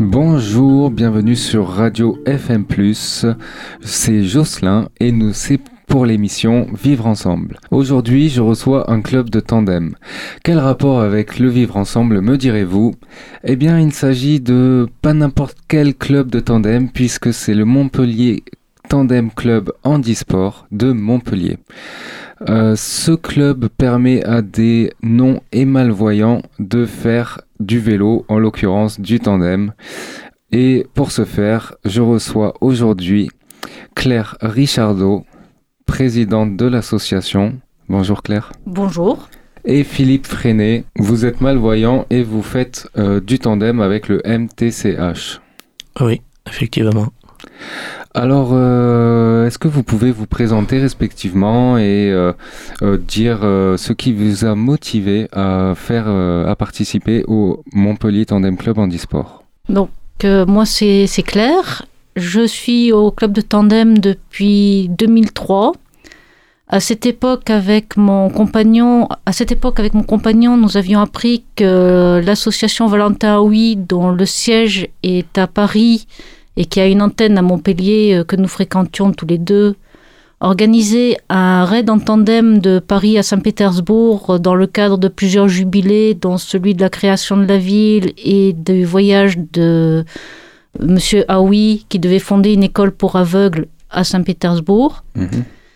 Bonjour, bienvenue sur Radio FM+. C'est Jocelyn et c'est pour l'émission Vivre Ensemble. Aujourd'hui, je reçois un club de tandem. Quel rapport avec le Vivre Ensemble, me direz-vous ? Eh bien, il s'agit de pas n'importe quel club de tandem puisque c'est le Montpellier Tandem Club Handisport de Montpellier. Ce club permet à des non et malvoyants de faire du vélo, en l'occurrence du tandem. Et pour ce faire, je reçois aujourd'hui Claire Richardot, présidente de l'association. Bonjour Claire. Bonjour. Et Philippe Freinet, vous êtes malvoyant et vous faites du tandem avec le MTCH. Oui, effectivement. Alors, est-ce que vous pouvez vous présenter respectivement et dire ce qui vous a motivé à participer au Montpellier Tandem Club Handisport ? Donc, moi, c'est Claire. Je suis au club de tandem depuis 2003. À cette époque, avec mon compagnon, nous avions appris que l'association Valentin Aoui, dont le siège est à Paris, et qui a une antenne à Montpellier que nous fréquentions tous les deux, organisait un raid en tandem de Paris à Saint-Pétersbourg dans le cadre de plusieurs jubilés, dont celui de la création de la ville et du voyage de Monsieur Aoui, qui devait fonder une école pour aveugles à Saint-Pétersbourg. Mmh.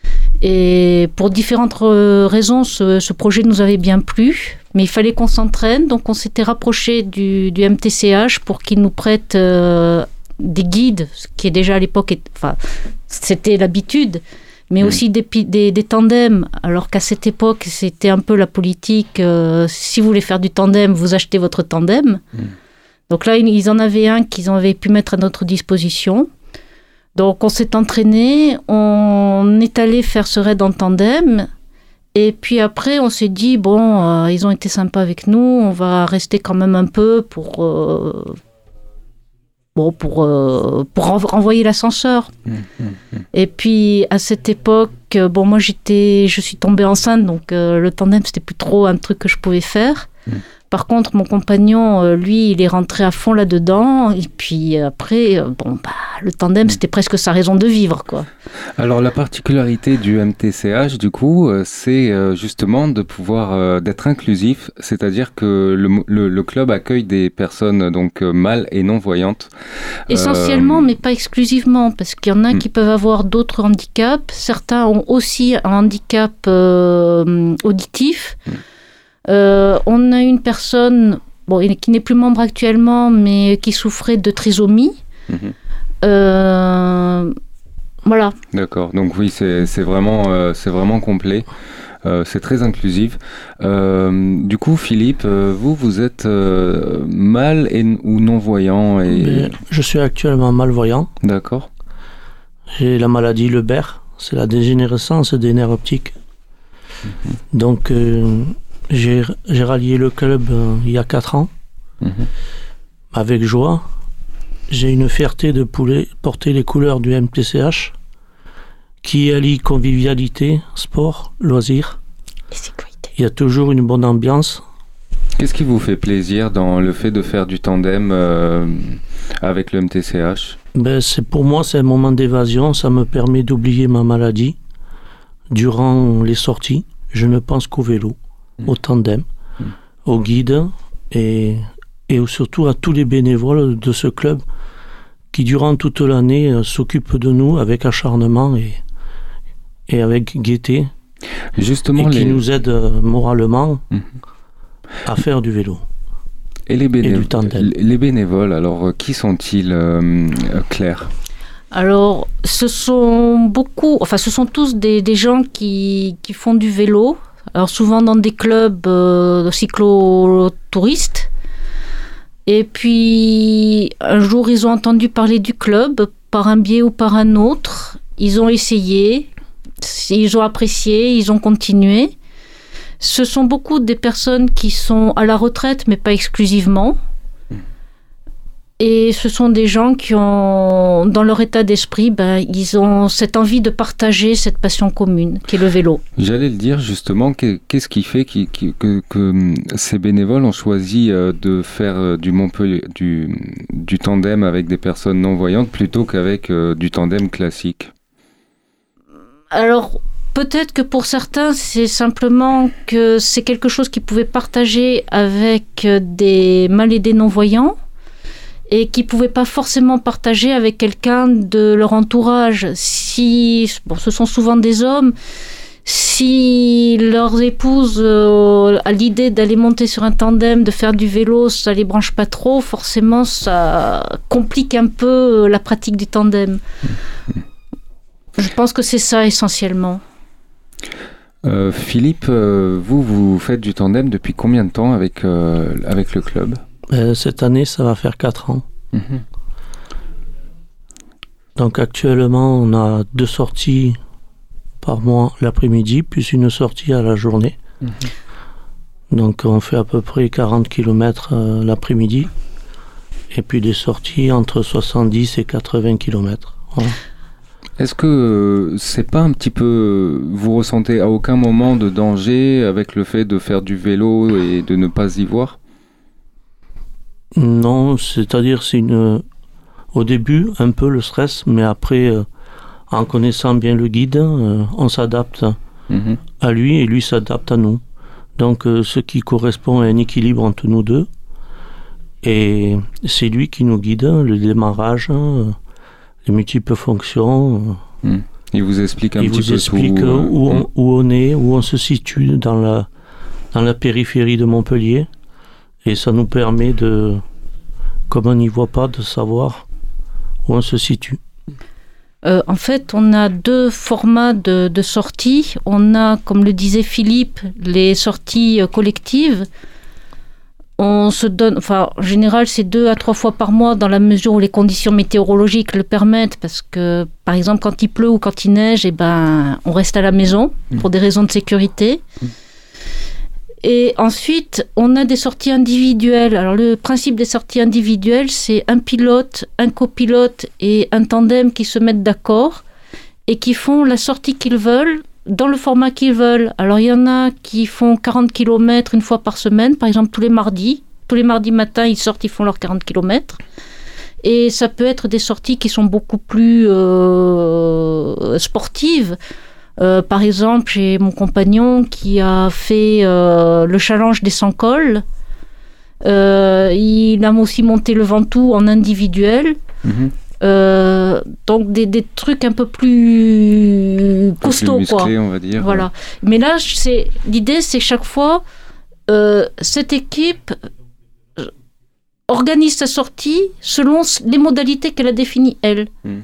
Et pour différentes raisons, ce projet nous avait bien plu, mais il fallait qu'on s'entraîne, donc on s'était rapproché du MTCH pour qu'il nous prête des guides, ce qui est déjà à l'époque, c'était l'habitude, mais aussi des tandems, alors qu'à cette époque, c'était un peu la politique, si vous voulez faire du tandem, vous achetez votre tandem. Donc là, ils en avaient un qu'ils avaient pu mettre à notre disposition. Donc on s'est entraîné, on est allé faire ce raid en tandem, et puis après, on s'est dit, ils ont été sympas avec nous, on va rester quand même un peu pour renvoyer l'ascenseur. Et puis à cette époque, moi je suis tombée enceinte, donc le tandem c'était plus trop un truc que je pouvais faire. Par contre, mon compagnon, lui, il est rentré à fond là-dedans. Et puis après, le tandem, c'était presque sa raison de vivre, quoi. Alors, la particularité du MTCH, du coup, c'est justement de pouvoir d'être inclusif, c'est-à-dire que le club accueille des personnes donc mal et non-voyantes. Essentiellement, mais pas exclusivement, parce qu'il y en a qui peuvent avoir d'autres handicaps. Certains ont aussi un handicap auditif. On a une personne qui n'est plus membre actuellement, mais qui souffrait de trisomie. Voilà. D'accord. Donc oui, c'est vraiment complet. C'est très inclusif. Du coup, Philippe, vous êtes mal ou non-voyant Je suis actuellement malvoyant. D'accord. J'ai la maladie Leber, c'est la dégénérescence des nerfs optiques. Donc... J'ai rallié le club il y a 4 ans, avec joie. J'ai une fierté de porter les couleurs du MTCH, qui allie convivialité, sport, loisirs. Et sécurité. Il y a toujours une bonne ambiance. Qu'est-ce qui vous fait plaisir dans le fait de faire du tandem avec le MTCH ? Pour moi, c'est un moment d'évasion. Ça me permet d'oublier ma maladie. Durant les sorties, je ne pense qu'au vélo, au tandem, aux guides et surtout à tous les bénévoles de ce club qui, durant toute l'année, s'occupent de nous avec acharnement et avec gaieté. Justement, et qui nous aident moralement à faire du vélo. Et les bénévoles, alors qui sont-ils, Claire ? Alors, ce sont tous des gens qui font du vélo. Alors souvent dans des clubs cyclo-touristes. Et puis un jour ils ont entendu parler du club par un biais ou par un autre. Ils ont essayé, ils ont apprécié, ils ont continué. Ce sont beaucoup des personnes qui sont à la retraite, mais pas exclusivement. Et ce sont des gens qui ont, dans leur état d'esprit, ils ont cette envie de partager cette passion commune, qui est le vélo. J'allais le dire justement, qu'est-ce qui fait que ces bénévoles ont choisi de faire du du tandem avec des personnes non-voyantes plutôt qu'avec du tandem classique? Alors, peut-être que pour certains, c'est simplement que c'est quelque chose qu'ils pouvaient partager avec des mal-aidés non-voyants et qu'ils ne pouvaient pas forcément partager avec quelqu'un de leur entourage. Ce sont souvent des hommes. Si leurs épouses a l'idée d'aller monter sur un tandem, de faire du vélo, ça ne les branche pas trop, forcément, ça complique un peu la pratique du tandem. Je pense que c'est ça essentiellement. Philippe, vous faites du tandem depuis combien de temps avec le club? Cette année, ça va faire 4 ans. Donc actuellement, on a 2 sorties par mois l'après-midi, plus une sortie à la journée. Donc on fait à peu près 40 km l'après-midi, et puis des sorties entre 70 et 80 km. Voilà. Est-ce que c'est pas un petit peu... Vous ressentez à aucun moment de danger avec le fait de faire du vélo et de ne pas y voir? Non, c'est-à-dire au début un peu le stress, mais après, en connaissant bien le guide, on s'adapte à lui et lui s'adapte à nous. Donc ce qui correspond à un équilibre entre nous deux, et c'est lui qui nous guide, le démarrage, les multiples fonctions. Il vous explique il vous explique où on est, où on se situe dans la périphérie de Montpellier, et ça nous permet de, comme on n'y voit pas, de savoir où on se situe. En fait, on a 2 formats de sorties. On a, comme le disait Philippe, les sorties collectives. On se donne, en général, c'est 2 à 3 fois par mois dans la mesure où les conditions météorologiques le permettent, parce que, par exemple, quand il pleut ou quand il neige, on reste à la maison pour des raisons de sécurité. Et ensuite, on a des sorties individuelles. Alors, le principe des sorties individuelles, c'est un pilote, un copilote et un tandem qui se mettent d'accord et qui font la sortie qu'ils veulent dans le format qu'ils veulent. Alors, il y en a qui font 40 km une fois par semaine, par exemple tous les mardis. Tous les mardis matins, ils sortent, ils font leurs 40 km. Et ça peut être des sorties qui sont beaucoup plus sportives. Par exemple, j'ai mon compagnon qui a fait le challenge des 100 cols. Il a aussi monté le Ventoux en individuel. Donc des trucs un peu plus costauds, plus musclés, on va dire. Voilà. Mais là, l'idée, c'est chaque fois, cette équipe organise sa sortie selon les modalités qu'elle a définies, elle.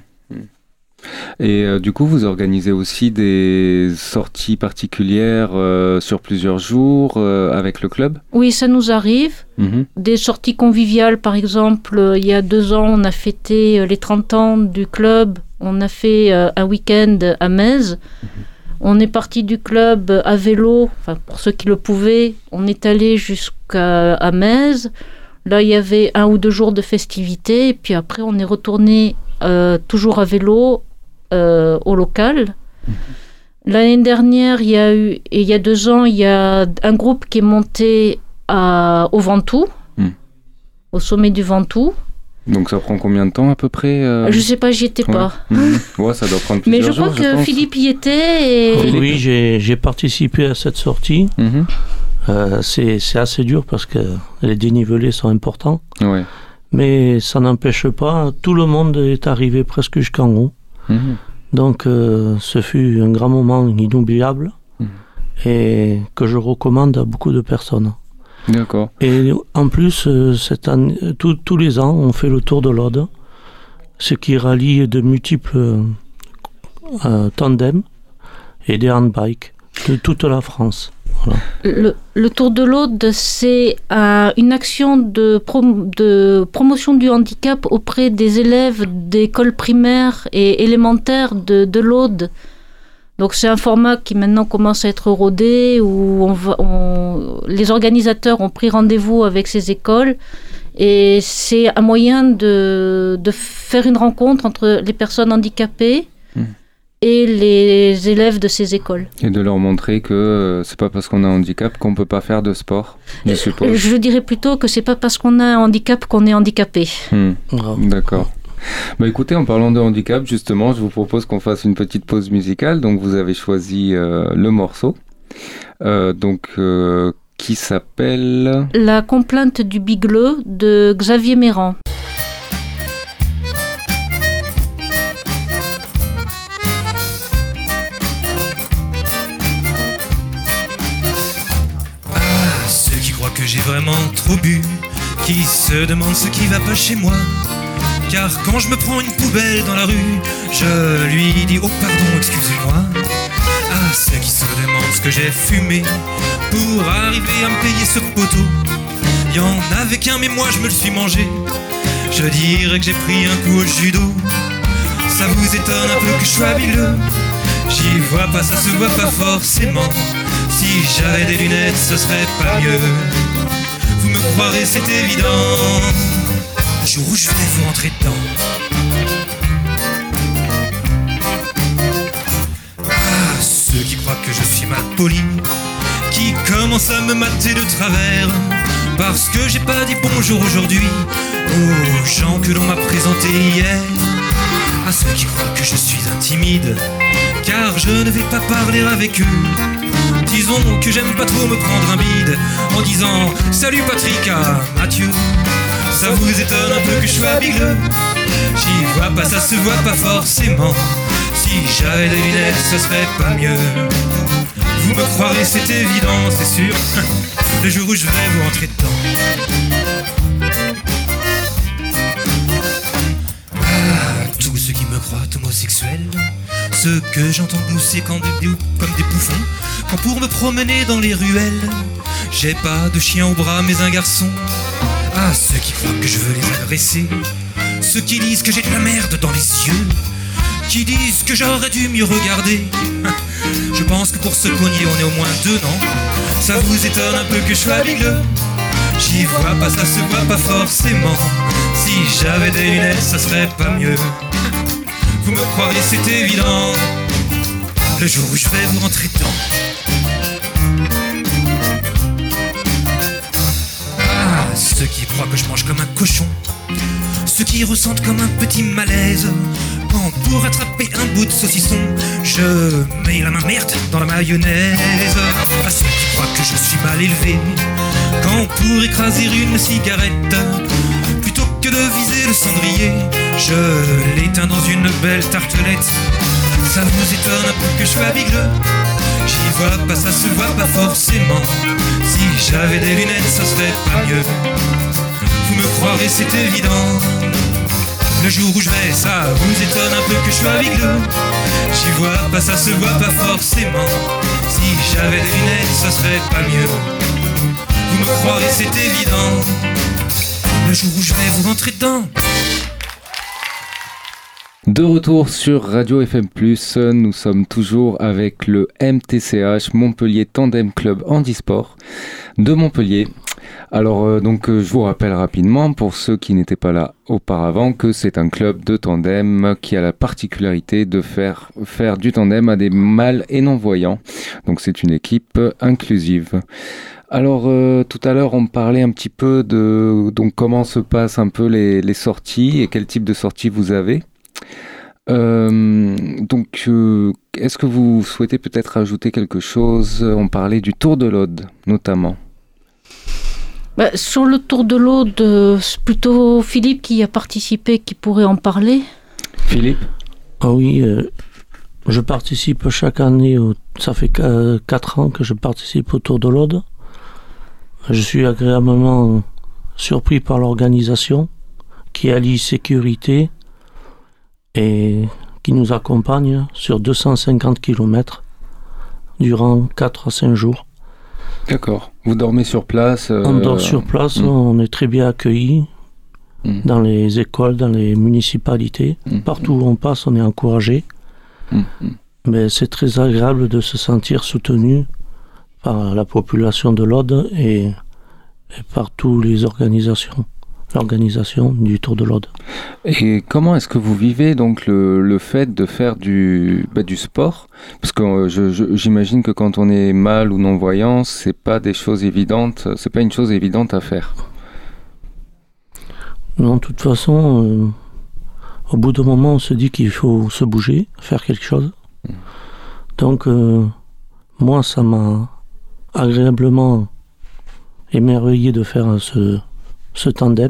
Et du coup, vous organisez aussi des sorties particulières sur plusieurs jours avec le club? Oui, ça nous arrive. Des sorties conviviales, par exemple, il y a 2 ans, on a fêté les 30 ans du club. On a fait un week-end à Metz. On est parti du club à vélo, pour ceux qui le pouvaient. On est allé jusqu'à Metz. Là, il y avait 1 ou 2 jours de festivités. Et puis après, on est retourné toujours à vélo au local. L'année dernière, il y a 2 ans, il y a un groupe qui est monté au Ventoux, au sommet du Ventoux. Donc ça prend combien de temps à peu près Je sais pas, j'y étais pas. Ouais, ça doit prendre plusieurs jours. Mais je crois que Philippe y était. Oui, j'ai participé à cette sortie. C'est assez dur parce que les dénivelés sont importants. Ouais. Mais ça n'empêche pas, tout le monde est arrivé presque jusqu'en haut. Donc ce fut un grand moment inoubliable et que je recommande à beaucoup de personnes. D'accord. Et en plus, cette année, tous les ans, on fait le Tour de l'Aude, ce qui rallie de multiples tandems et des handbikes de toute la France. Voilà. Le Tour de l'Aude, c'est une action de promotion du handicap auprès des élèves d'écoles primaires et élémentaires de l'Aude. Donc c'est un format qui maintenant commence à être rodé, où les organisateurs ont pris rendez-vous avec ces écoles, et c'est un moyen de faire une rencontre entre les personnes handicapées et les élèves de ces écoles. Et de leur montrer que c'est pas parce qu'on a un handicap qu'on peut pas faire de sport, je suppose. Je dirais plutôt que c'est pas parce qu'on a un handicap qu'on est handicapé. D'accord. Bah écoutez, en parlant de handicap, justement, je vous propose qu'on fasse une petite pause musicale. Donc vous avez choisi le morceau, qui s'appelle... La complainte du bigleux de Xavier Méran. Ceux qui croient que j'ai vraiment trop bu, qui se demandent ce qui va pas chez moi. Car quand je me prends une poubelle dans la rue, je lui dis oh pardon, excusez-moi. À ceux qui se demandent ce que j'ai fumé pour arriver à me payer ce poteau. Y en avait qu'un mais moi je me le suis mangé. Je dirais que j'ai pris un coup au judo. Ça vous étonne un peu que je sois bigleux? J'y vois pas, ça se voit pas forcément. Si j'avais des lunettes ce serait pas mieux. Vous me croirez c'est évident. Le jour où je vais vous rentrer dedans. Ah, ceux qui croient que je suis mal poli, qui commencent à me mater de travers, parce que j'ai pas dit bonjour aujourd'hui aux gens que l'on m'a présentés hier. À ceux qui croient que je suis un timide, car je ne vais pas parler avec eux. Disons que j'aime pas trop me prendre un bide en disant salut Patrick à Mathieu. Ça vous étonne un peu que je sois bigleux? J'y vois pas, ça se voit pas forcément. Si j'avais des lunettes, ce serait pas mieux. Vous me croirez, c'est évident, c'est sûr. Le jour où je vais vous rentrer dedans. Ah, tous ceux qui me croient homosexuel, ceux que j'entends glousser comme des bouffons, quand pour me promener dans les ruelles, j'ai pas de chien au bras mais un garçon. Ah, ceux qui croient que je veux les agresser, ceux qui disent que j'ai de la merde dans les yeux, qui disent que j'aurais dû mieux regarder. Je pense que pour se cogner on est au moins deux, non? Ça vous étonne un peu que je sois bigleux? J'y vois pas, ça se voit pas forcément. Si j'avais des lunettes ça serait pas mieux. Vous me croirez c'est évident. Le jour où je vais vous rentrer dedans. Ceux qui croient que je mange comme un cochon, ceux qui ressentent comme un petit malaise quand pour attraper un bout de saucisson je mets la main merde dans la mayonnaise. À ceux qui croient que je suis mal élevé quand pour écraser une cigarette, plutôt que de viser le cendrier, je l'éteins dans une belle tartelette. Ça vous étonne un peu que je sois bigleux? J'y vois pas, ça se voit pas forcément. Si j'avais des lunettes, ça serait pas mieux. Vous me croirez, c'est évident. Le jour où je vais, ça vous étonne un peu que je sois bigleux? J'y vois pas, ça se voit pas forcément. Si j'avais des lunettes, ça serait pas mieux. Vous me croirez, c'est évident. Le jour où je vais vous rentrer dedans. De retour sur Radio FM+, nous sommes toujours avec le MTCH, Montpellier Tandem Club Handisport de Montpellier. Alors je vous rappelle rapidement, pour ceux qui n'étaient pas là auparavant, que c'est un club de tandem qui a la particularité de faire du tandem à des mâles et non-voyants. Donc c'est une équipe inclusive. Alors tout à l'heure on parlait un petit peu de comment se passent un peu les sorties et quel type de sorties vous avez. Est-ce que vous souhaitez peut-être ajouter quelque chose? On parlait du Tour de l'Aude notamment. Sur le Tour de l'Aude, c'est plutôt Philippe qui a participé, qui pourrait en parler. Philippe? Ah oui, je participe chaque année, ça fait 4 ans que je participe au Tour de l'Aude. Je suis agréablement surpris par l'organisation qui allie sécurité et qui nous accompagne sur 250 km durant 4 à 5 jours. D'accord. Vous dormez sur place On dort sur place, on est très bien accueillis dans les écoles, dans les municipalités. Partout où on passe, on est encouragé. Mais c'est très agréable de se sentir soutenu par la population de l'Aude et par toutes les organisations l'organisation du Tour de l'Aude. Et comment est-ce que vous vivez donc le fait de faire du sport? Parce que j'imagine que quand on est mal ou non-voyant, c'est pas une chose évidente à faire. Non, de toute façon, au bout d'un moment, on se dit qu'il faut se bouger, faire quelque chose. Donc, moi, ça m'a agréablement émerveillé de faire ce tandem.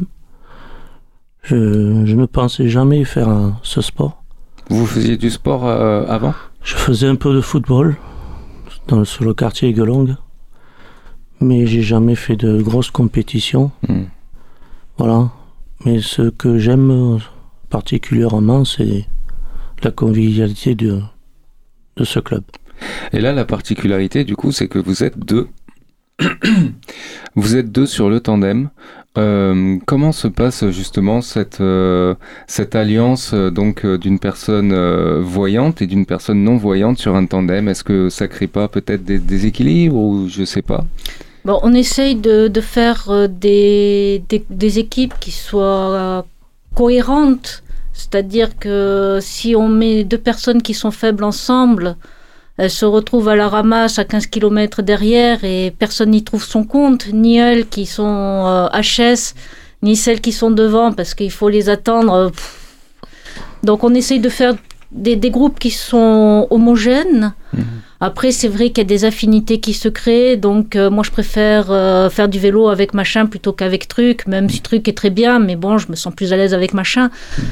Je ne pensais jamais faire ce sport. Vous faisiez du sport avant? Je faisais un peu de football sur le quartier Aiguelongue, mais j'ai jamais fait de grosses compétitions. Voilà. Mais ce que j'aime particulièrement, c'est la convivialité de ce club. Et là, la particularité, du coup, c'est que vous êtes deux. Vous êtes deux sur le tandem. Comment se passe justement cette alliance d'une personne voyante et d'une personne non voyante sur un tandem? Est-ce que ça crée pas peut-être des déséquilibres ou je sais pas? Bon, on essaye de faire des équipes qui soient cohérentes. C'est-à-dire que si on met deux personnes qui sont faibles ensemble, elles se retrouvent à la ramasse à 15 km derrière et personne n'y trouve son compte, ni elles qui sont HS, ni celles qui sont devant parce qu'il faut les attendre. Donc on essaye de faire des groupes qui sont homogènes. Après, c'est vrai qu'il y a des affinités qui se créent. Donc moi, je préfère faire du vélo avec machin plutôt qu'avec truc, même si truc est très bien, mais bon, je me sens plus à l'aise avec machin.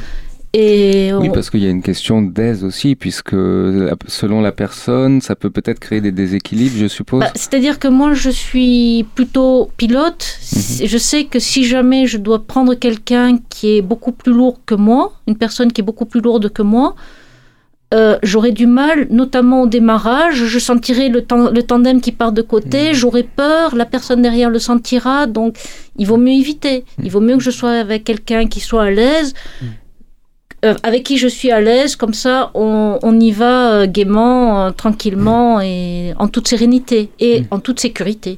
Oui, parce qu'il y a une question d'aise aussi, puisque selon la personne, ça peut peut-être créer des déséquilibres, je suppose. C'est-à-dire que moi, je suis plutôt pilote. Je sais que si jamais je dois prendre quelqu'un qui est beaucoup plus lourd que moi, une personne qui est beaucoup plus lourde que moi, j'aurais du mal, notamment au démarrage. Je sentirai le tandem qui part de côté, j'aurais peur, la personne derrière le sentira, donc il vaut mieux éviter. Il vaut mieux que je sois avec quelqu'un qui soit à l'aise, avec qui je suis à l'aise, comme ça on y va gaiement, tranquillement et en toute sérénité et en toute sécurité.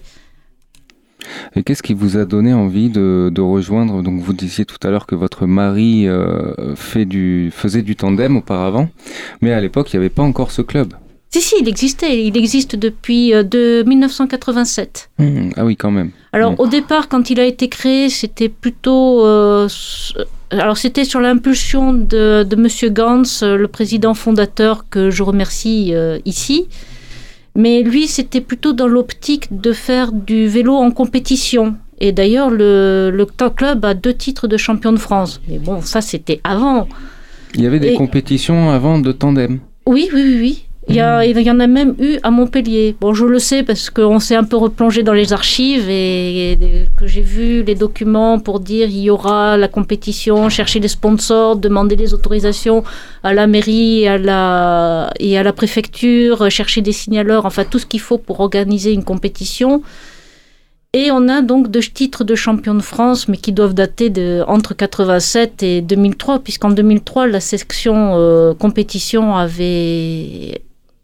Et qu'est-ce qui vous a donné envie de rejoindre? Donc vous disiez tout à l'heure que votre mari faisait du tandem auparavant, mais à l'époque il n'y avait pas encore ce club. Si, il existait. Il existe depuis 1987. Ah oui, quand même. Alors au départ, quand il a été créé, c'était plutôt... alors c'était sur l'impulsion de Monsieur Gans, le président fondateur que je remercie ici. Mais lui, c'était plutôt dans l'optique de faire du vélo en compétition. Et d'ailleurs, le club a 2 titres de champion de France. Mais bon, ça, c'était avant. Il y avait des compétitions avant de tandem? Oui. Il y en a même eu à Montpellier. Bon, je le sais parce qu'on s'est un peu replongé dans les archives et que j'ai vu les documents pour dire il y aura la compétition, chercher les sponsors, demander les autorisations à la mairie et à la préfecture, chercher des signaleurs, enfin tout ce qu'il faut pour organiser une compétition. Et on a donc 2 titres de champion de France, mais qui doivent dater entre 87 et 2003, puisqu'en 2003, la section compétition avait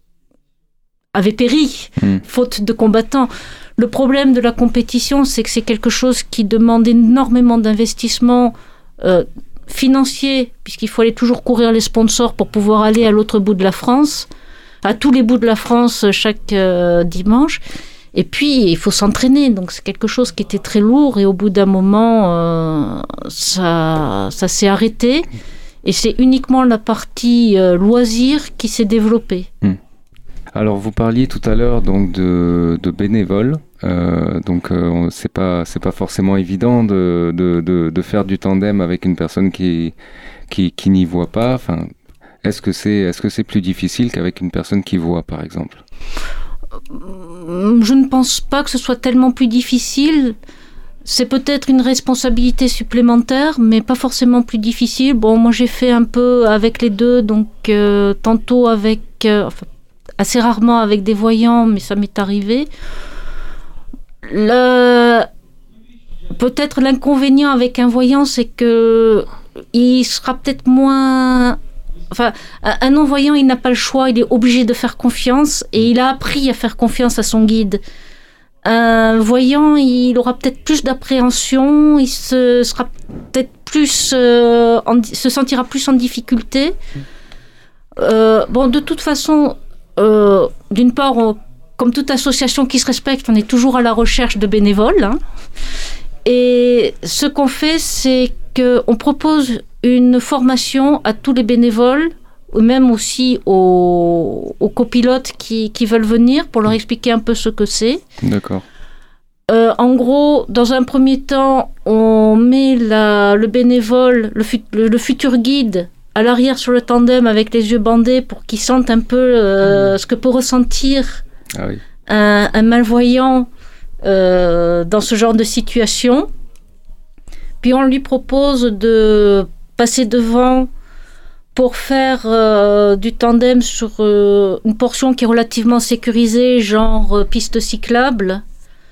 péri, faute de combattants. Le problème de la compétition, c'est que c'est quelque chose qui demande énormément d'investissement financier, puisqu'il faut aller toujours courir les sponsors pour pouvoir aller à l'autre bout de la France, à tous les bouts de la France chaque dimanche. Et puis, il faut s'entraîner. Donc, c'est quelque chose qui était très lourd. Et au bout d'un moment, ça s'est arrêté. Et c'est uniquement la partie loisir qui s'est développée. Alors, vous parliez tout à l'heure donc de bénévoles. C'est pas forcément évident de faire du tandem avec une personne qui n'y voit pas. Enfin, est-ce que c'est plus difficile qu'avec une personne qui voit, par exemple? Je ne pense pas que ce soit tellement plus difficile. C'est peut-être une responsabilité supplémentaire, mais pas forcément plus difficile. Bon, moi j'ai fait un peu avec les deux, donc tantôt avec, assez rarement avec des voyants, mais ça m'est arrivé. Peut-être l'inconvénient avec un voyant, c'est que il sera peut-être moins... Enfin, un non-voyant, il n'a pas le choix, il est obligé de faire confiance et il a appris à faire confiance à son guide. Un voyant, il aura peut-être plus d'appréhension, il sera peut-être plus, se sentira plus en difficulté. De toute façon, d'une part, comme toute association qui se respecte, on est toujours à la recherche de bénévoles. Hein. Et ce qu'on fait, c'est qu'on propose une formation à tous les bénévoles, ou même aussi aux copilotes qui veulent venir pour leur expliquer un peu ce que c'est. D'accord. En gros, dans un premier temps, on met le bénévole, le futur guide, à l'arrière sur le tandem avec les yeux bandés pour qu'il sente un peu ce que peut ressentir un malvoyant dans ce genre de situation. Puis on lui propose de passer devant pour faire du tandem sur une portion qui est relativement sécurisée, genre piste cyclable.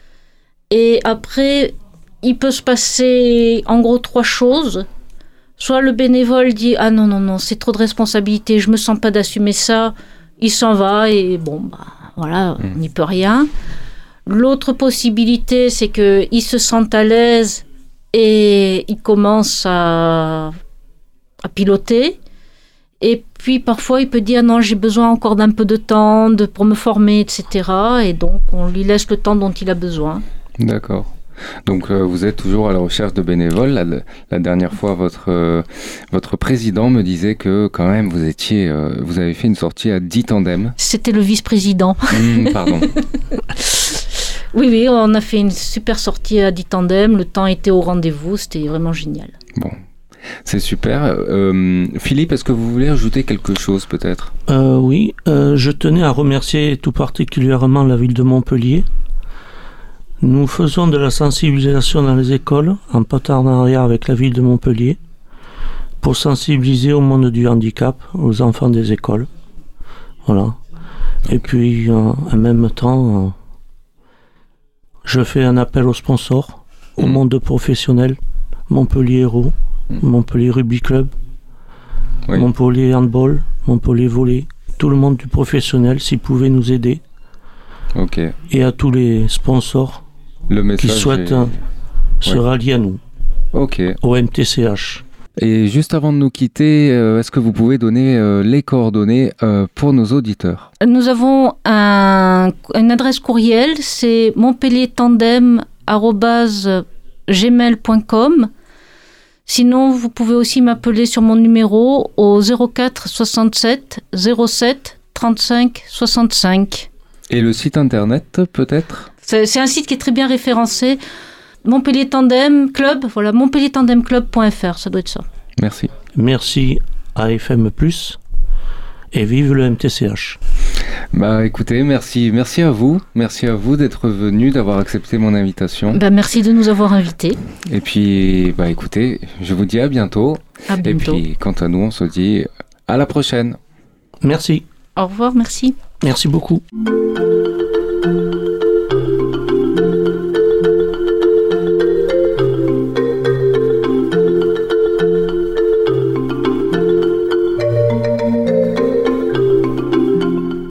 Et après, il peut se passer en gros 3 choses. Soit le bénévole dit « Ah non, c'est trop de responsabilité, je me sens pas d'assumer ça », il s'en va et voilà, on n'y peut rien. L'autre possibilité, c'est qu'il se sente à l'aise et il commence à piloter. Et puis parfois, il peut dire « Non, j'ai besoin encore d'un peu de temps pour me former, etc. » Et donc, on lui laisse le temps dont il a besoin. D'accord. Donc vous êtes toujours à la recherche de bénévoles. La dernière fois, votre président me disait que quand même vous avez fait une sortie à 10 tandems. C'était le vice-président. Pardon. Oui, on a fait une super sortie à 10 tandems. Le temps était au rendez-vous. C'était vraiment génial. Bon, c'est super. Philippe, est-ce que vous voulez ajouter quelque chose peut-être ? Oui, je tenais à remercier tout particulièrement la ville de Montpellier. Nous faisons de la sensibilisation dans les écoles en partenariat avec la ville de Montpellier pour sensibiliser au monde du handicap, aux enfants des écoles. Voilà. Et puis, en même temps, je fais un appel aux sponsors, au monde professionnel, Montpellier Héros, Montpellier Rugby Club, Montpellier Handball, Montpellier Volley, tout le monde du professionnel, s'ils pouvaient nous aider. Et à tous les sponsors qui souhaitent se rallier à nous, au MTCH. Et juste avant de nous quitter, est-ce que vous pouvez donner les coordonnées pour nos auditeurs ? Nous avons une adresse courriel, c'est montpelliertandem@gmail.com. Sinon, vous pouvez aussi m'appeler sur mon numéro au 04 67 07 35 65. Et le site internet, peut-être ? C'est un site qui est très bien référencé. Montpellier Tandem Club, voilà, montpelliertandemclub.fr, ça doit être ça. Merci. Merci à FM+, et vive le MTCH. Écoutez, merci à vous d'être venu, d'avoir accepté mon invitation. Merci de nous avoir invités. Et puis, écoutez, je vous dis à bientôt. À bientôt. Et puis, quant à nous, on se dit à la prochaine. Merci. Au revoir, merci. Merci beaucoup.